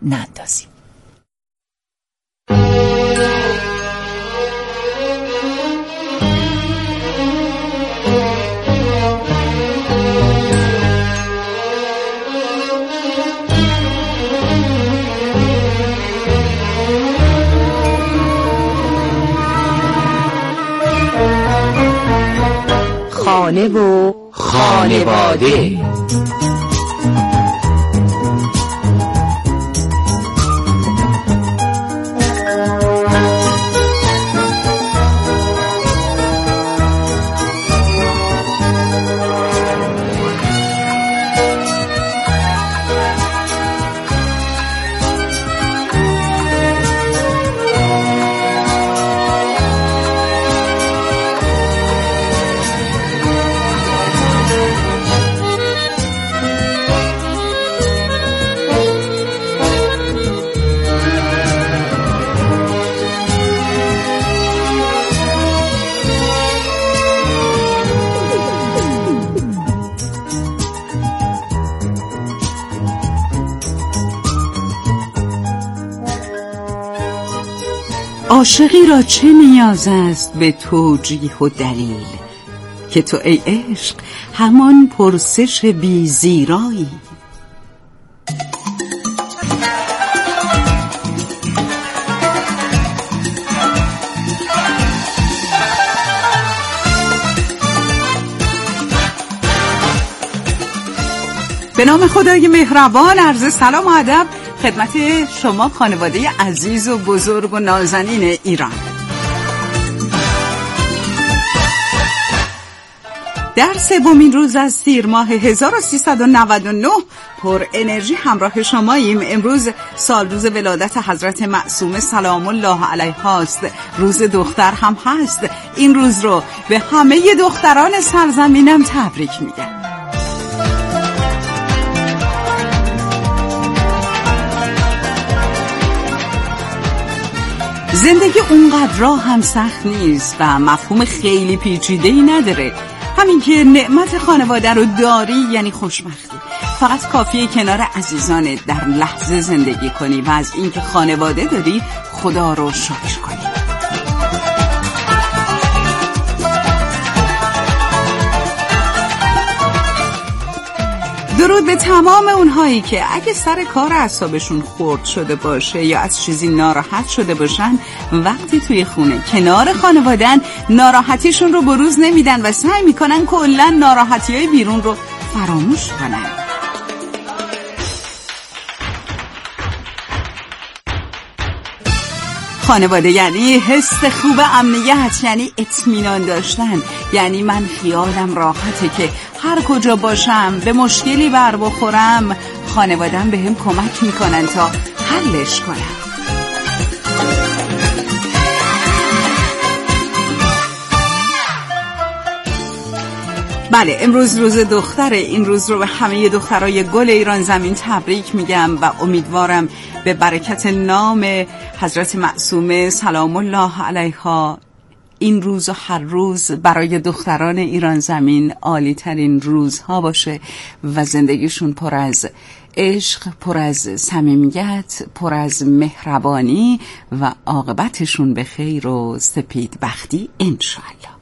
ناندازیم. خانه و خانواده. عاشقی را چه نیاز است به توجیه و دلیل که تو ای عشق همان پرسش بی زیرایی. به نام خدای مهربان، عرض سلام و ادب خدمت شما خانواده عزیز و بزرگ و نازنین ایران. در سومین روز از تیر ماه 1399 پر انرژی همراه شماییم. امروز سال روز ولادت حضرت معصومه سلام الله علیها است. روز دختر هم هست. این روز رو به همه دختران سرزمینم تبریک میگم. زندگی اونقدر راه هم سخت نیست و مفهوم خیلی پیچیده‌ای نداره. همین که نعمت خانواده رو داری یعنی خوشبختی. فقط کافیه کنار عزیزانت در لحظه زندگی کنی و از اینکه خانواده داری خدا رو شکر کنی. درود به تمام اونهایی که اگه سر کار اعصابشون خرد شده باشه یا از چیزی ناراحت شده باشن، وقتی توی خونه کنار خانوادن ناراحتیشون رو بروز نمیدن و سعی میکنن کلا ناراحتی‌های بیرون رو فراموش کنن. خانواده یعنی حس خوب امنیت، یعنی اطمینان داشتن، یعنی من خیالم راحته که هر کجا باشم به مشکلی بر بخورم خانواده‌ام بهم کمک میکنن تا حلش کنم. بله، امروز روز دختره. این روز رو به همه دخترای گل ایران زمین تبریک میگم و امیدوارم به برکت نام حضرت معصومه سلام الله علیها این روز و هر روز برای دختران ایران زمین عالی ترین روزها باشه و زندگیشون پر از عشق، پر از صمیمیت، پر از مهربانی و عاقبتشون به خیر و سپید بختی انشالله.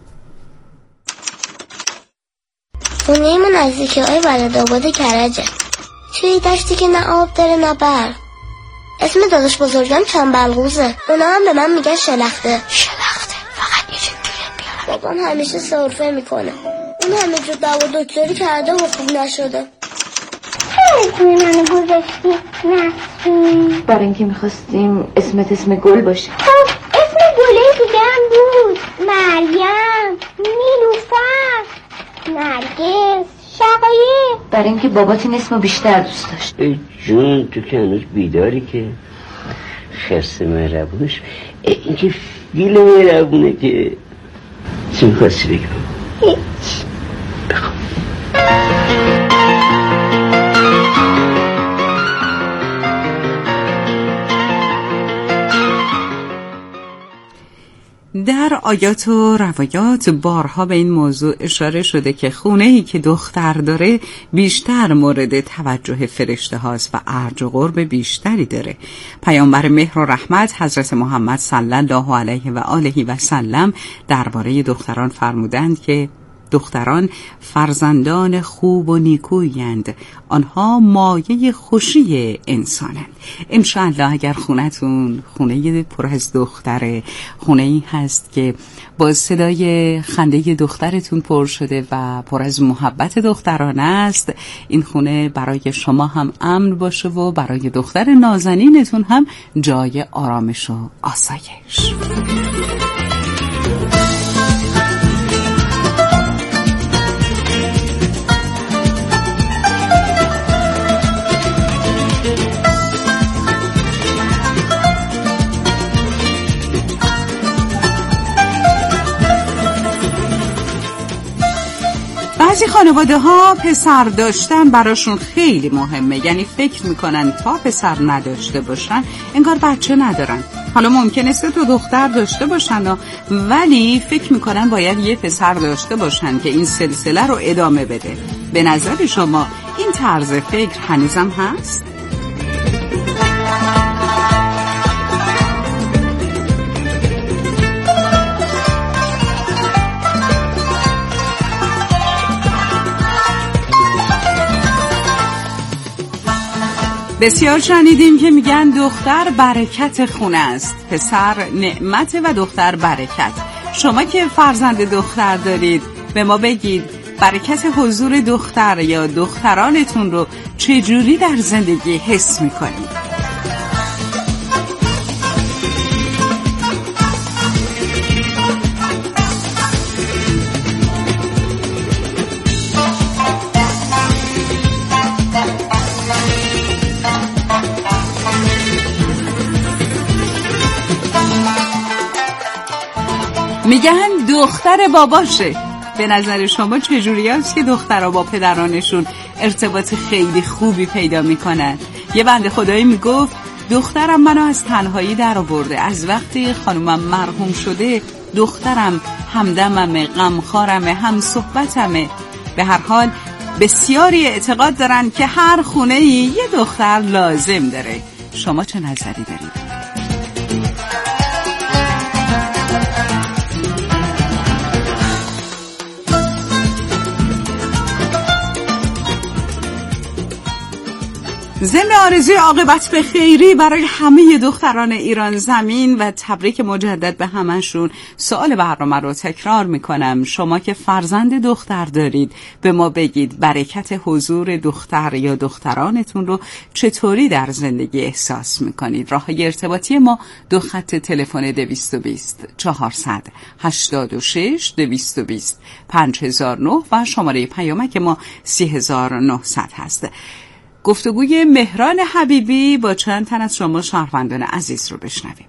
خونه من نزدیکی های ولدآباد کرجه، توی دشتی که نه آب داره نه برق. اسم داداش بزرگم چنبلغوزه، اونا هم به من میگن شلخته. فقط یه چون بیارم. بابام همیشه سرفه میکنه، اون همه جور دوا دکتری کرده و خوب نشده. اسم منو گذاشتی نسرین؟ برای اینکه میخواستیم اسمت اسم گل باشه. اسم گله دیگه هم بود، مریم، نیلوفر، نرگس، شقایق. برای اینکه بابات این اسمو بیشتر دوست داشت. جون تو که هنوز بیداری که خرس مهربونش این که فیل مهربونه که چی میخواستی بگم؟ هیچ. بخوام در آیات و روایات بارها به این موضوع اشاره شده که خونه‌ای که دختر داره بیشتر مورد توجه فرشته هاست و ارج و قرب بیشتری داره. پیامبر مهر و رحمت حضرت محمد صلی الله علیه و آله و سلم درباره دختران فرمودند که دختران فرزندان خوب و نیکویند، آنها مایه خوشی انسانند. انشاءالله اگر خونتون خونه پر از دختره، خونه ای هست که با صدای خنده دخترتون پر شده و پر از محبت دختران است، این خونه برای شما هم امن باشه و برای دختر نازنینتون هم جای آرامش و آسایش. بعضی خانواده ها پسر داشتن براشون خیلی مهمه، یعنی فکر میکنن تا پسر نداشته باشن انگار بچه ندارن. حالا ممکنه 3 دختر داشته باشن ولی فکر میکنن باید یه پسر داشته باشن که این سلسله رو ادامه بده. به نظر شما این طرز فکر هنوزم هست؟ بسیار شنیدیم که میگن دختر برکت خونه است، پسر نعمت و دختر برکت. شما که فرزند دختر دارید به ما بگید برکت حضور دختر یا دخترانتون رو چجوری در زندگی حس میکنید؟ میگن دختر باباشه. به نظر شما چجوری هست که دخترها با پدرانشون ارتباط خیلی خوبی پیدا میکنن؟ یه بنده خدایی میگفت دخترم منو از تنهایی در آورده، از وقتی خانومم مرحوم شده دخترم همدممه، غمخوارمه، هم صحبتمه. به هر حال بسیاری اعتقاد دارن که هر خونه‌ای یه دختر لازم داره. شما چه نظری دارید؟ ضمن آرزوی عاقبت به خیری برای همه دختران ایران زمین و تبریک مجدد به همشون، سوال برنامه رو تکرار میکنم. شما که فرزند دختر دارید به ما بگید برکت حضور دختر یا دخترانتون رو چطوری در زندگی احساس میکنید؟ راههای ارتباطی ما 2 خط تلفن 220 400 86 220 5009 و شماره پیامک ما 3900 هست. گفتگوی مهران حبیبی با چند تن از شما شهروندان عزیز رو بشنویم.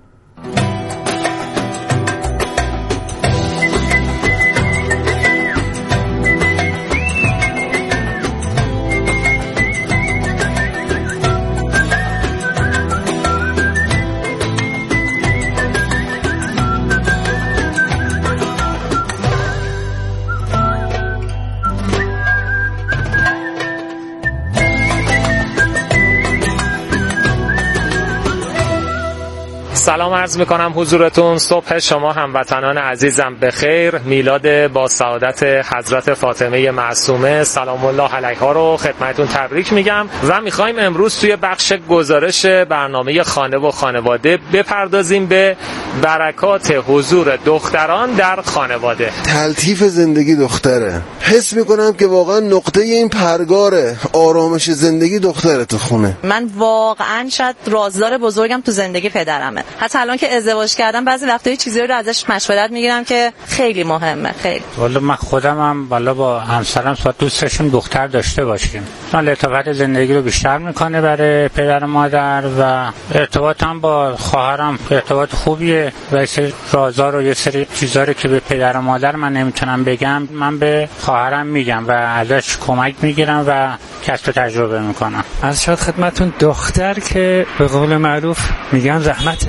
سلام عرض میکنم حضورتون. صبح شما هموطنان عزیزم بخیر. میلاد با سعادت حضرت فاطمه معصومه سلام الله علیها رو خدمتتون تبریک میگم و میخوایم امروز توی بخش گزارش برنامه خانه و خانواده بپردازیم به برکات حضور دختران در خانواده. تلطیف زندگی دختره. حس میکنم که واقعا نقطه این پرگاره آرامش زندگی دختره تو خونه. من واقعا شاید رازدار بزرگم تو زندگی پدرمه. حتی الان که ازدواج کردم بعضی وقتا یه چیزی رو ازش مشورت میگیرم که خیلی مهمه. خیلی والا من خودم هم والا با همسرم ساعت دوست داشتیم دختر داشته باشیم. لطافت زندگی رو بیشتر میکنه برای پدر و مادر و ارتباطم با خواهرم ارتباط خوبیه و یه سری رازا رو یه سری چیزا رو که به پدر و مادر من نمیتونم بگم من به خواهرم میگم و ازش کمک میگیرم و کسب تجربه میکنم. از شاد خدمتون دختر که به قول معروف میگن رحمته.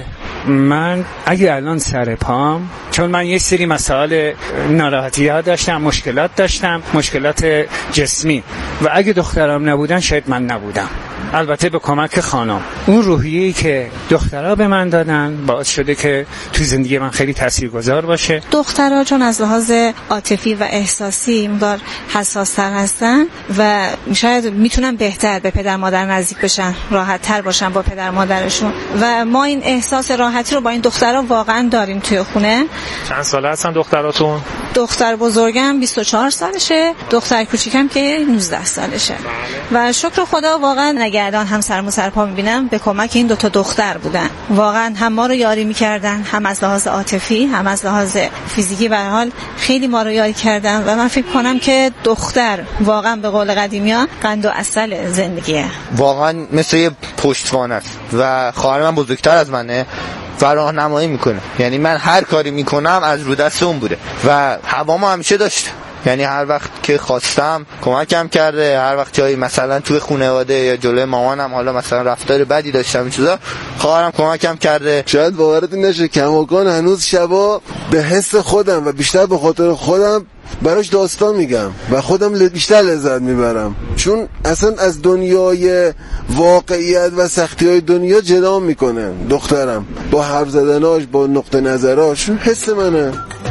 من اگه الان سر پام، چون من یه سری مسائل ناراحتی‌ها داشتم، مشکلات داشتم، مشکلات جسمی، و اگه دخترام نبودن شاید من نبودم. البته به کمک خانم. اون روحیه‌ای که دخترها به من دادن باعث شده که تو زندگی من خیلی تاثیرگذار باشه. دخترها چون از لحاظ عاطفی و احساسی مقدار حساس‌تر هستن و شاید میتونن بهتر به پدر مادر نزدیک بشن، راحت‌تر باشن با پدر مادرشون، و ما این احساس راحتی رو با این دخترها واقعا داریم توی خونه. چند ساله هستن دختراتون؟ دختر بزرگم 24 سالشه، دختر کوچیکم که 19 سالشه. و شکر خدا واقعا نگهدان هم سر پا میبینم به کمک این دوتا دختر بودن. واقعا هم ما رو یاری میکردن، هم از لحاظ عاطفی، هم از لحاظ فیزیکی. به هر حال خیلی ما رو یاری کردن و من فکر کنم که دختر واقعا به قول قدیمی‌ها قند و عسل زندگیه. واقعا مثل یه پشتوانه است و خواهر من بزرگتر از منه و راهنمایی میکنه. یعنی من هر کاری میکنم از رو دست اون بوده و هوامو همیشه داشته. یعنی هر وقت که خواستم کمکم کرده، هر وقت جایی مثلا توی خانواده یا جلوی مامانم حالا مثلا رفتار بدی داشتم این چیزا، خواهرم کمکم کرده. شاید باورتون نشه کماکان هنوز شبا به حس خودم و بیشتر به خاطر خودم براش داستان میگم و خودم بیشتر لذت میبرم، چون اصلا از دنیای واقعیت و سختی‌های دنیا جدا میکنه دخترم با حرف زدناش، با نقطه نظراش. حس منه.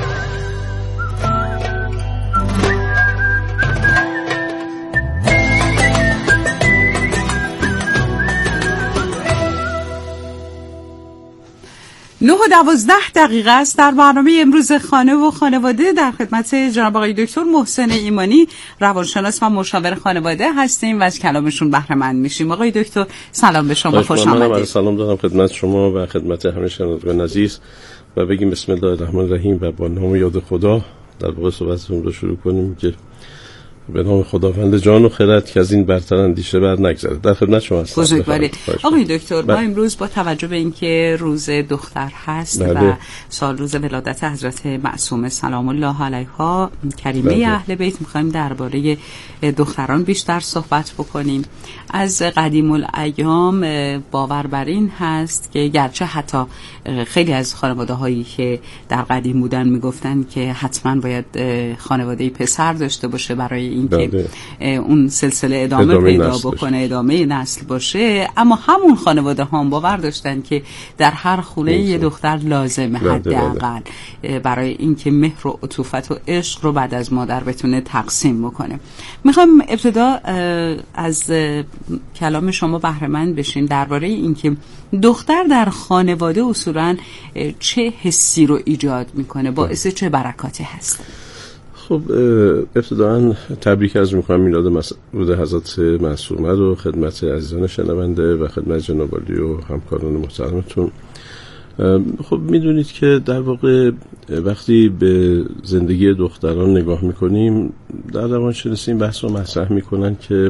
نه و 12 است. در برنامه امروز خانه و خانواده در خدمت جناب آقای دکتر محسن ایمانی، روانشناس و مشاور خانواده هستیم و از کلامشون بهره مند میشیم. آقای دکتر سلام به شما، خوش آمدید. سلام دارم خدمت شما و خدمت همه شنوندگان عزیز و بگیم بسم الله الرحمن الرحیم و با نام یاد خدا در واقع صحبتمون رو شروع کنیم که به نام خداوند جان و خرد که از این برتر اندیشه بر نگذره. در خدمت شما هستم. بزرگواری آقای دکتر، ما امروز با توجه به اینکه روز دختر هست و سال روز ولادت حضرت معصومه سلام الله علیها کریمه اهل بیت، می‌خوایم درباره دختران بیشتر صحبت بکنیم. از قدیم الایام باور بر این هست که گرچه حتی خیلی از خانواده‌هایی که در قدیم بودن میگفتن که حتما باید خانواده پسر داشته باشه برای اینکه اون سلسله ادامه پیدا بکنه، ادامه نسل باشه، اما همون خانواده ها هم باور داشتن که در هر خونه یه دختر لازمه حداقل برای اینکه مهر و عطوفت و عشق رو بعد از مادر بتونه تقسیم بکنه. میخوام ابتدا از کلام شما بهره مند بشیم درباره اینکه دختر در خانواده اصولاً چه حسی رو ایجاد میکنه، باعث چه برکاتی هست. خب ابتداً تبریک عرض می‌کنم میلاد حضرت معصومه رو خدمت عزیزان شنونده و خدمت جناب عالی و همکاران محترمتون. خب میدونید که در واقع وقتی به زندگی دختران نگاه میکنیم در روانشناسی این بحث رو مطرح میکنن که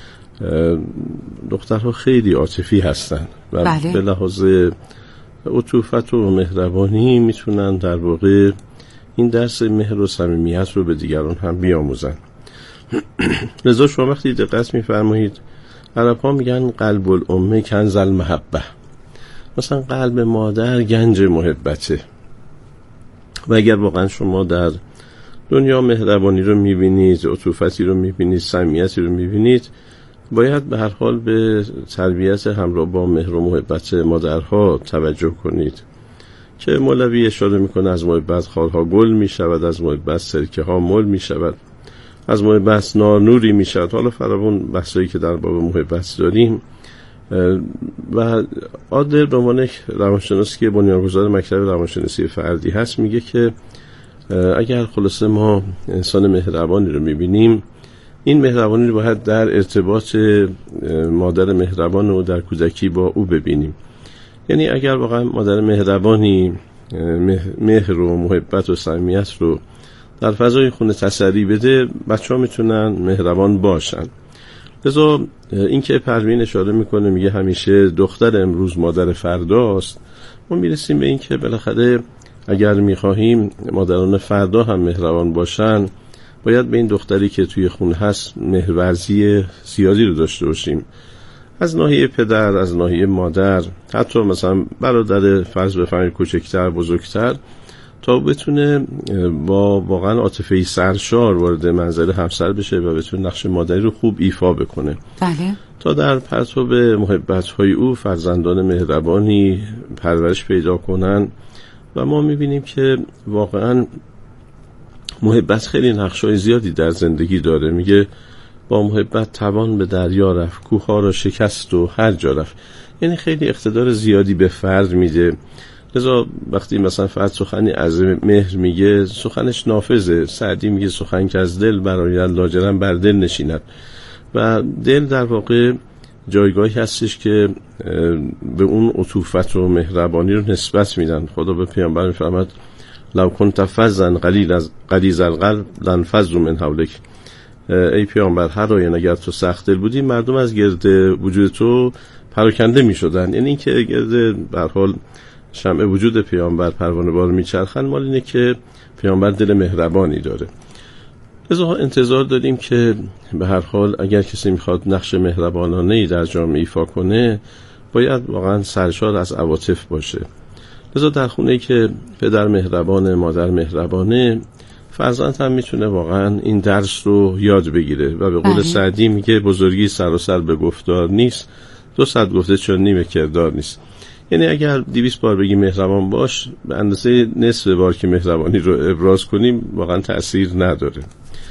دخترها خیلی عاطفی هستن و به لحاظ عطوفت و مهربانی میتونن در واقع این درس مهر و صمیمیت رو به دیگران هم بیاموزن. لذا شما وقتی دقت میفرمایید عرب‌ها میگن قلب الامه کنز المحبه، مثلا قلب مادر گنج محبته. و اگر واقعا شما در دنیا مهربانی رو میبینید، عطوفتی رو میبینید، صمیمیتی رو میبینید، باید به هر حال به تربیت همراه با مهر و محبت مادرها توجه کنید که مولوی اشاره میکنه از محبت خارها گل میشود، از محبت سرکه ها مل میشود، از محبت نوری میشود. حالا فراوان بحثایی که در باب محبت داریم. و عادل به عنوان روانشناسی که بنیانگذار مکتب روانشناسی فردی هست میگه که اگر خلاصه ما انسان مهربانی رو میبینیم، این مهربانی رو باید در ارتباط مادر مهربان رو در کودکی با او ببینیم. یعنی اگر واقعا مادر مهربانی مهر و محبت و صمیمیت رو در فضای خونه تسری بده، بچه‌ها میتونن مهربان باشن. لذا این که پروین اشاره میکنه میگه همیشه دختر امروز مادر فرداست، ما میرسیم به این که بالاخره اگر میخواهیم مادران فردا هم مهربان باشن، باید به این دختری که توی خونه هست مهرورزی زیادی رو داشته باشیم. از ناحیه پدر، از ناحیه مادر، حتی مثلا برادر فرض بفرمایید کوچکتر بزرگتر، تا بتونه با واقعا عاطفه سرشار وارد منزل همسر بشه و بتونه نقش مادری رو خوب ایفا بکنه. بله. تا در پرتاب محبت‌های او فرزندان مهربانی پرورش پیدا کنن و ما می‌بینیم که واقعا محبت خیلی نقش‌های زیادی در زندگی داره. میگه با محبت توان به دریا رفت، کوه‌ها را شکست و هر جا رفت. یعنی خیلی اقتدار زیادی به فرد میده. لذا وقتی مثلا فرد سخنی از مهر میگه سخنش نافذه. سعدی میگه سخن که از دل برآید لاجرم بر دل نشیند. و دل در واقع جایگاهی هستش که به اون عطوفت و مهربانی رو نسبت میدن. خدا به پیامبر میفرماد لو کنت فظا غلیظ القلب لانفضوا من حولک. ای پیامبر هر آینه اگر تو سخت دل بودی مردم از گرد وجود تو پراکنده میشدن. یعنی اینکه گرد به هر حال شمع وجود پیامبر پروانه بار میچرخن، مال اینه که پیامبر دل مهربانی داره. لذا انتظار داریم که به هر حال اگر کسی میخواد نقش مهربانانه‌ای در جامعه ایفا کنه باید واقعا سرشار از عواطف باشه. لذا در خونه‌ای که پدر مهربانه، مادر مهربانه، فرزند هم میتونه واقعا این درس رو یاد بگیره و به قول سعدی میگه بزرگی سراسر به گفتار نیست، 200 گفته چون نیمه کردار نیست. یعنی اگر 200 بار بگی مهربان باش، به اندازه نصف بار که مهربانی رو ابراز کنیم واقعا تأثیر نداره.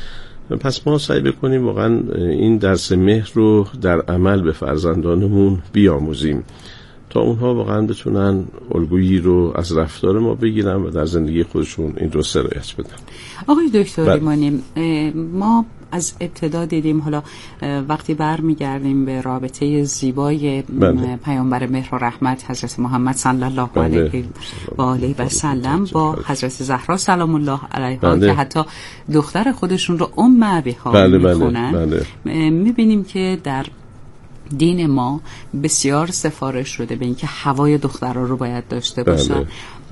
پس ما سعی بکنیم واقعا این درس مهر رو در عمل به فرزندانمون بیاموزیم تا اونها واقعا بتونن الگویی رو از رفتار ما بگیرن و در زندگی خودشون این رو سرایت بدن. آقای دکتر ایمانی، ما از ابتدا دیدیم، حالا وقتی برمیگردیم به رابطه زیبای پیامبر مهر و رحمت حضرت محمد صلی الله علیه و آله و سلم با حضرت زهرا سلام الله علیها که حتی دختر خودشون رو ام ابیها میخونن، میبینیم که در دین ما بسیار سفارش شده به اینکه هوای دخترها رو باید داشته باشن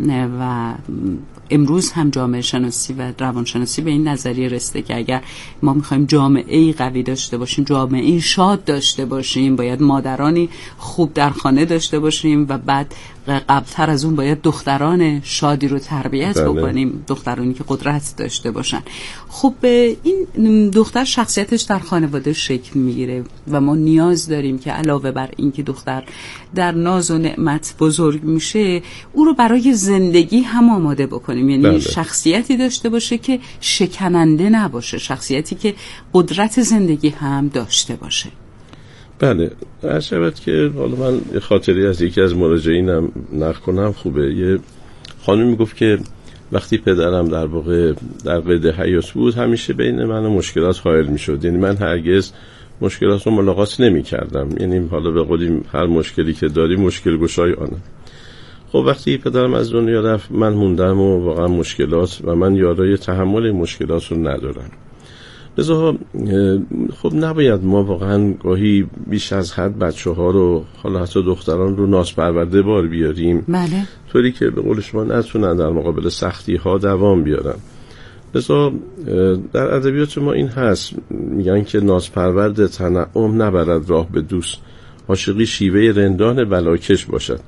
و امروز هم جامعه شناسی و روانشناسی به این نظریه رسیده که اگر ما میخوایم جامعه‌ای قوی داشته باشیم، جامعه‌ای شاد داشته باشیم، باید مادرانی خوب در خانه داشته باشیم و بعد قبلتر از اون باید دختران شادی رو تربیت بکنیم، دخترانی که قدرت داشته باشن. خب این دختر شخصیتش در خانواده شکل میگیره و ما نیاز داریم که علاوه بر این که دختر در ناز و نعمت بزرگ میشه، او رو برای زندگی هم آماده بکنیم. یعنی شخصیتی داشته باشه که شکننده نباشه، شخصیتی که قدرت زندگی هم داشته باشه. بله، عجبت که حالا من خاطری از یکی از مراجعینم نقل کنم خوبه. یه خانمی گفت که وقتی پدرم در واقع در قید حیات بود همیشه بین من و مشکلات حائل میشد. یعنی من هرگز مشکلات رو ملاقات نمی کردم. یعنی حالا به قولی هر مشکلی که داری مشکل گشای آنم. خب وقتی پدرم از دنیا رفت من موندم و واقعا مشکلات و من یارای تحمل مشکلات رو ندارم. لذا خب نباید ما واقعا گاهی بیش از حد بچه ها رو، حالا حتی دختران رو نازپرورده بار بیاریم، بله، طوری که به قول شما نتونن در مقابل سختی ها دوام بیارن. لذا در ادبیات ما این هست، میگن که نازپرورد تنعم نبرد راه به دوست، عاشقی شیوه رندان بلاکش باشد.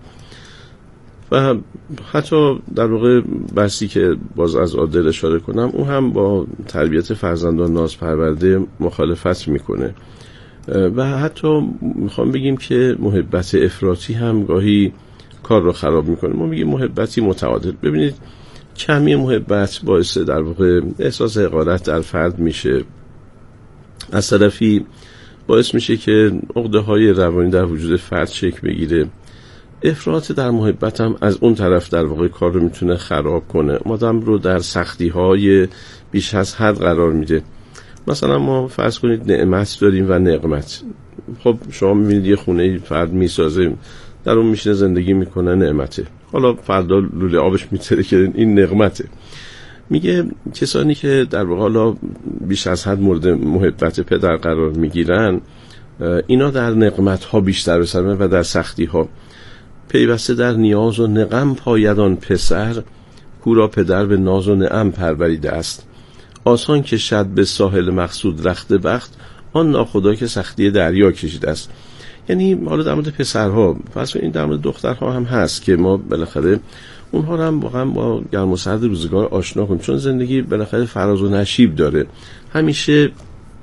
و حتی در واقع بحثی که باز از عادل اشاره کنم، اون هم با تربیت فرزندان نازپرورده مخالفت میکنه و حتی میخوام بگیم که محبت افراطی هم گاهی کار رو خراب میکنه. ما میگیم محبتی متعادل. ببینید کمی محبت باعث در واقع احساس حقارت در فرد میشه، از طرفی باعث میشه که عقده‌های روانی در وجود فرد شکل بگیره. افراط در محبت هم از اون طرف در واقع کار رو میتونه خراب کنه، آدم رو در سختی‌های بیش از حد قرار میده. مثلا ما فرض کنید نعمت داریم و نقمت. خب شما میبینید یه خونه فرد میسازه، در اون میشینه زندگی میکنه، نعمته. حالا فردا لوله آبش میتره که این نقمته. میگه کسانی که در واقع حالا بیش از حد مورد محبت پدر قرار میگیرن، اینا در نقمت ها بیشتر بسرمه و در سختی ها. پیوسته در نیاز و نقم پایدان پسر، کورا پدر به ناز و نعم پروریده است. آسان که شد به ساحل مقصود رخت بخت، آن ناخدا که سختی دریا کشیده است. یعنی حالا در مورد پسرها، پس این در مورد دخترها هم هست که ما بالاخره اونها رو هم واقعا با گرم و سرد روزگار آشنا کنیم، چون زندگی بالاخره فراز و نشیب داره. همیشه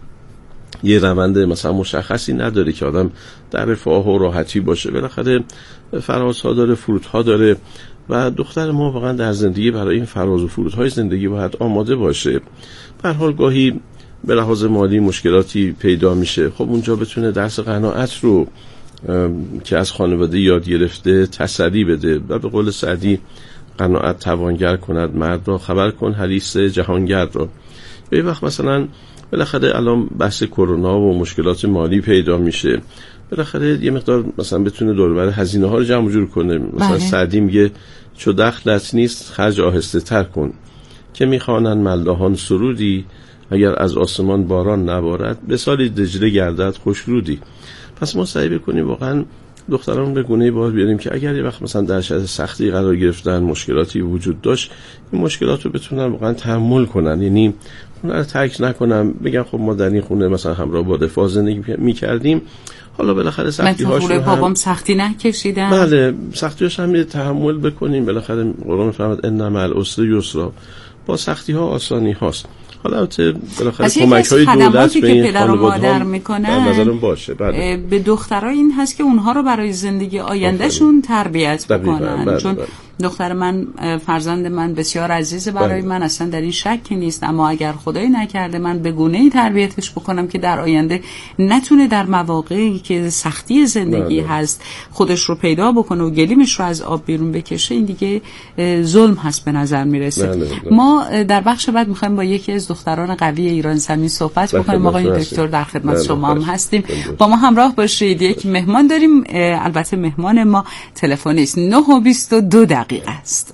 یه روند مثلا مشخصی نداره که آدم در رفاه و راحتی باشه. بالاخره فرازها داره، فرودها داره و دختر ما واقعا در زندگی برای این فراز و فرودهای زندگی باید آماده باشه. به هر حال گاهی به لحاظ مالی مشکلاتی پیدا میشه، خب اونجا بتونه درس قناعت رو که از خانواده یاد گرفته تسلی بده و به قول سعدی قناعت توانگر کند مرد را، خبر کن حدیث جهانگرد را. یه وقت مثلا بالاخره الان بحث کرونا و مشکلات مالی پیدا میشه، بالاخره یه مقدار مثلا بتونه دور و بر هزینه ها رو جمع جور کنه. مثلا سعدی میگه چو دخلت نیست خرج آهسته تر کن، که میخوانن ملدهان سرودی اگر از آسمان باران نبارد به سالی دجله گردد خوشرودی. پس ما سعی بکنیم واقعا دختران به گونه بار بیاریم که اگر یه وقت مثلا در شرایط سختی قرار گرفتن، مشکلاتی وجود داشت، این مشکلات رو بتونن واقعا تحمل کنن، یعنی اون رو ترک نکنم بگن خب ما در این خونه مثلا همراه با رفاه زندگی می‌کردیم، حالا بالاخره سختی‌هاش رو بابام سختی نکشیدن، بله سختی‌هاش هم تحمل بکنیم. بالاخره قرآن فرمود ان مع العسر یسرا، با سختی‌ها آسانی هاست. حالا بالاخره کمک‌های دولت به این خانواده‌ها میکنن نظرم باشه. بله. به دخترها این هست که اونها رو برای زندگی آیندهشون تربیت بکنن. بله. چون دختر من، فرزند من بسیار عزیزه برای من، اصلا در این شکی نیست، اما اگر خدایی نکرده من به گونه‌ای تربیتش بکنم که در آینده نتونه در مواقعی که سختی زندگی هست خودش رو پیدا بکنه و گلیمش رو از آب بیرون بکشه، این دیگه ظلم هست به نظر میرسه. ما در بخش بعد میخوایم با یکی از دختران قوی ایران زمین صحبت بکنیم. آقای دکتر در خدمت شما هم هستیم، با ما همراه باشید. یک مهمان داریم، البته مهمان ما تلفنی است. 9:22 است.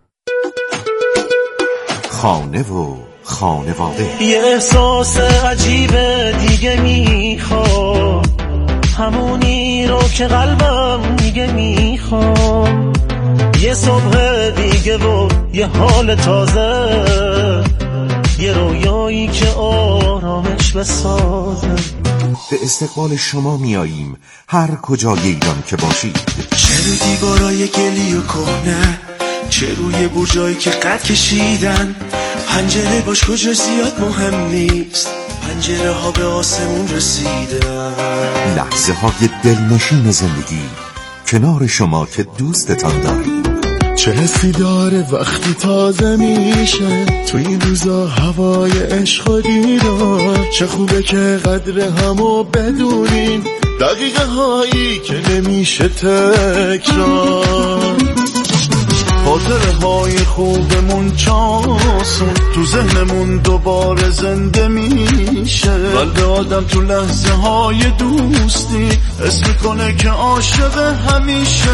خانه و خانواده. یه احساس عجیبه دیگه میخوام، همونی رو که قلبم دیگه میخوام، یه صبح دیگه و یه حال تازه، یه رویایی که آرامش بسازه. به استقبال شما میاییم هر کجای ایران که باشید. چه روی دیوارای گلی و کهنه، چه روی برجایی که قد کشیدن، پنجره باش کجا زیاد مهم نیست، پنجره ها به آسمون رسیدن. لحظه های دلنشین زندگی کنار شما که دوستتان دارید. چه حسی داره وقتی تازه میشه تو این روزا هوای عشق و دیدار، چه خوبه که قدر همو بدونین، دقیقه هایی که نمیشه تکرار، خاطره های خوبمون چاسون تو ذهنمون دوباره زنده میشه. قلب آدم تو لحظه های دوستی حس میکنه که عاشق همیشه.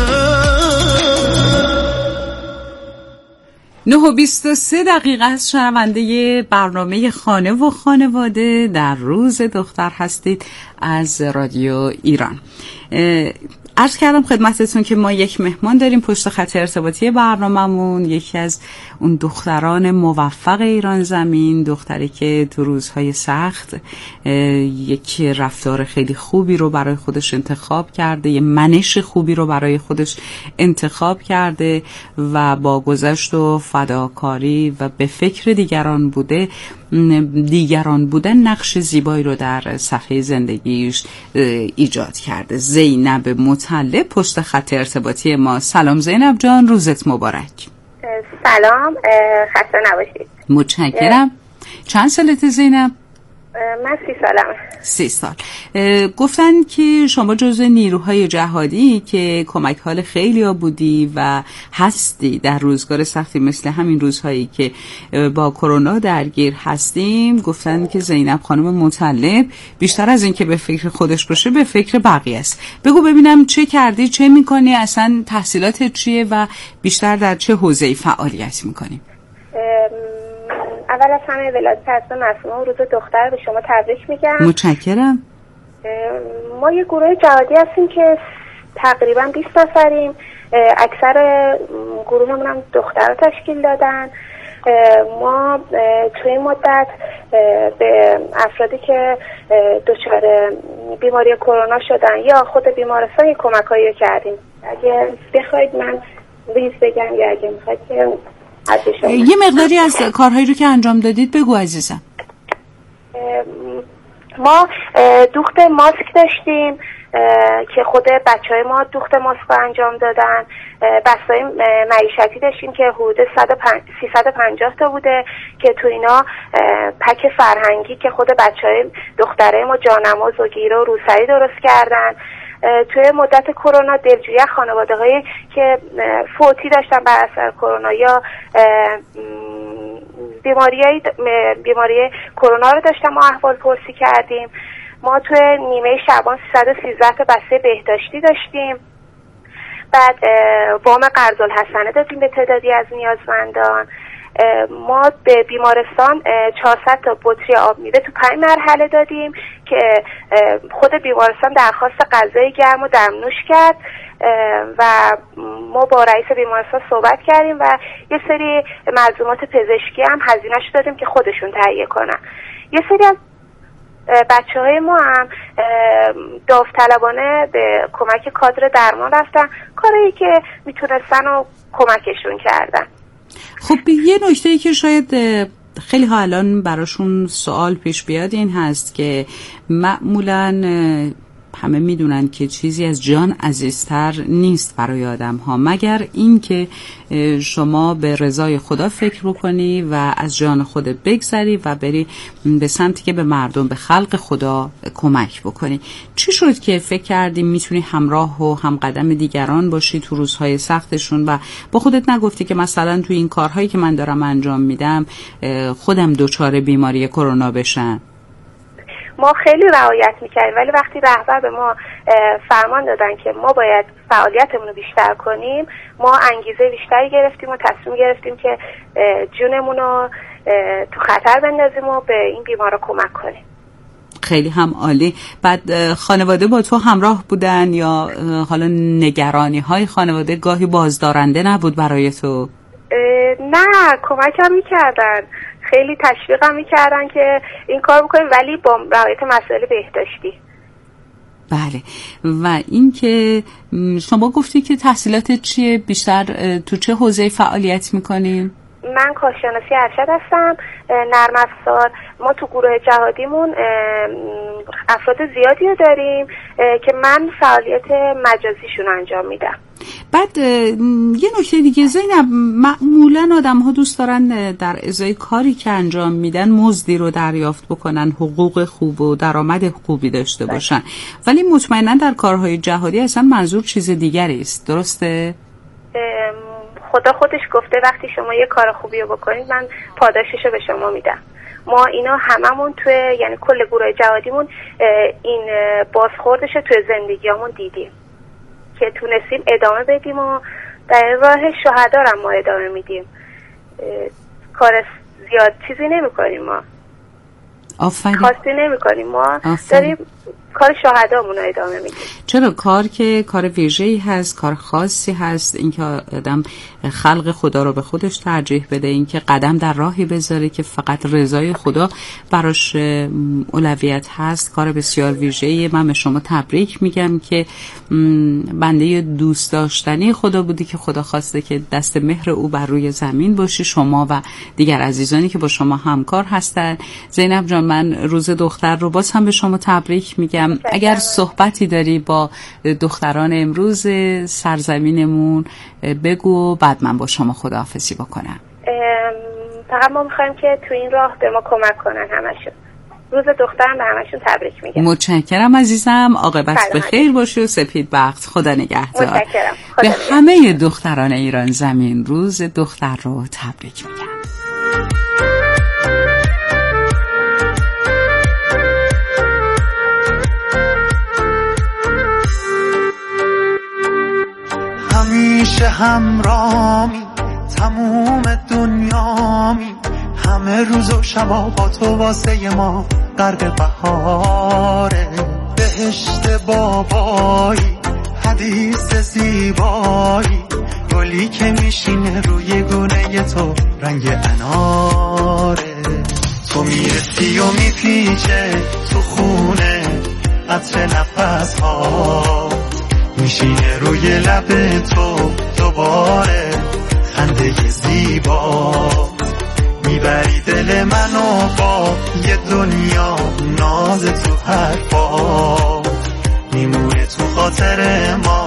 9:23 است. شنونده برنامه خانه و خانواده در روز دختر هستید از رادیو ایران. عرض کردم خدمتتون که ما یک مهمان داریم پشت خط ارتباطی برنامه‌مون، یکی از اون دختران موفق ایران زمین، دختری که تو روزهای سخت یک رفتار خیلی خوبی رو برای خودش انتخاب کرده، یه منش خوبی رو برای خودش انتخاب کرده و با گذشت و فداکاری و به فکر دیگران بودن نقش زیبایی رو در صفحه زندگیش ایجاد کرده. زینب مطلب پشت خط ارتباطی ما. سلام زینب جان، روزت مبارک. سلام، خسته نباشید. متشکرم. چند سالته زینب؟ من 30 سالمه. 30 سال. گفتن که شما جزو نیروهای جهادی که کمک حال خیلی ها بودی و هستی در روزگار سختی مثل همین روزهایی که با کرونا درگیر هستیم. گفتن که زینب خانم مطلب بیشتر از این که به فکر خودش باشه به فکر بقیه است. بگو ببینم چه کردی، چه میکنی، اصلا تحصیلاتت چیه و بیشتر در چه حوزه‌ای فعالیت میکنی؟ اول از همه ولادت حضرت معصومه روز دختر به شما تبریک میگم. متشکرم. ما یه گروه جهادی هستیم که تقریبا 20 نفریم. اکثر گروهمون هم دخترها تشکیل دادن ما توی این مدت به افرادی که دچار بیماری کرونا شدن یا خود بیمارستان کمک‌هایی رو کردیم. اگه بخواید من ریز بگم یا اگه میخواید که یه مقداری از کارهایی رو که انجام دادید بگو عزیزم. ما دوخت ماسک داشتیم که خود بچهای ما دوخت ماسک رو انجام دادن. بستای معیشتی داشتیم که حدود 350 تا بوده که تو اینا پک فرهنگی که خود بچهای دختره ما جانماز و گیره و روسری درست کردن. توی مدت کرونا دلجویی خانواده هایی که فوتی داشتن بر اثر کرونا یا بیماری کرونا رو داشتن ما احوال پرسی کردیم. ما توی نیمه شعبان 313 تا بسته بهداشتی داشتیم. بعد وام قرض‌الحسنه دادیم به تعدادی از نیازمندان. ما به بیمارستان 400 تا بطری آب میوه تو 5 مرحله دادیم که خود بیمارستان درخواست غذای گرم و دمنوش کرد و ما با رئیس بیمارستان صحبت کردیم و یه سری ملزومات پزشکی هم هزینه‌اش دادیم که خودشون تهیه کنن. یه سری از بچه‌های ما هم داوطلبانه به کمک کادر درمان رفتن، کاری که میتونستن و کمکشون کردن. خب یه نکته‌ای که شاید خیلی ها الان براشون سوال پیش بیاد این هست که معمولاً همه میدونن که چیزی از جان عزیزتر نیست برای آدم ها مگر این که شما به رضای خدا فکر بکنی و از جان خودت بگذری و بری به سمتی که به مردم، به خلق خدا کمک بکنی. چی شد که فکر کردی میتونی همراه و همقدم دیگران باشی تو روزهای سختشون و با خودت نگفتی که مثلا تو این کارهایی که من دارم انجام میدم خودم دچار بیماری کرونا بشن؟ ما خیلی رعایت میکردیم ولی وقتی رهبر به ما فرمان دادن که ما باید فعالیتمون رو بیشتر کنیم، ما انگیزه بیشتری گرفتیم و تصمیم گرفتیم که جونمون رو تو خطر بندازیم و به این بیمارا کمک کنیم. خیلی هم عالی. بعد خانواده با تو همراه بودن یا حالا نگرانی های خانواده گاهی بازدارنده نبود برای تو؟ نه، کمکم میکردن، خیلی تشویقم میکردن که این کار بکنیم ولی با رعایت مسائل بهداشتی. بله. و این که شما گفتی که تحصیلات چیه؟ بیشتر تو چه حوزه فعالیت میکنیم؟ من کارشناسی ارشد هستم، نرم افزار. ما تو گروه جهادیمون افراد زیادی رو داریم که من فعالیت مجازیشون انجام میدم. بعد یه نکته دیگه زینب، معمولا آدم ها دوست دارن در ازای کاری که انجام میدن مزدی رو دریافت بکنن، حقوق خوب و درآمد خوبی داشته باشن، ولی مطمئنا در کارهای جهادی اصلا منظور چیز دیگری است، درسته؟ خدا خودش گفته وقتی شما یه کار خوبی رو بکنید من پاداشش رو به شما میدم. ما اینا هممون توی یعنی کل گروه جهادیمون این بازخوردش رو توی زندگیامون دیدیم که تونستیم ادامه بدیم و در راه شهدا هم ما ادامه میدیم. کار زیاد چیزی نمی کنیم ما، آفرین، خاصی نمی کنیم ما، داریم کار شهدامون رو ادامه میدیم. چرا کار که کار ویژه‌ای هست، کار خاصی هست، اینکه آدم خلق خدا رو به خودش ترجیح بده، اینکه قدم در راهی بذاره که فقط رضای خدا براش اولویت هست، کار بسیار ویژه‌ای. من به شما تبریک میگم که بنده دوست داشتنی خدا بودی که خدا خواسته که دست مهر او بر روی زمین باشه، شما و دیگر عزیزانی که با شما همکار هستن. زینب جان، من روز دختر رو باز هم به شما تبریک میگم. اگر صحبتی داری با دختران امروز سرزمینمون بگو، بعد من با شما خداحافظی بکنم. فقط ما میخوایم که تو این راه به ما کمک کنن همشون. روز دخترم به همشون تبریک میگم. متشکرم عزیزم، عاقبت بخیر باشه و سپید بخت. خدا نگهدار. متشکرم. به همه دختران ایران زمین روز دختر رو تبریک میگم. همیشه همرامی، تموم دنیامی، همه روز و شبا با تو واسه ما غرق بهاره. بهشت بابایی، حدیث زیبایی، گلی که میشینه روی گونه تو رنگ انار. میشه تو خونه عطر نفس ها، میشینه روی لب تو دوباره خنده زیبا، میبری دل منو با یه دنیا ناز تو حرفا، میمونه تو خاطر ما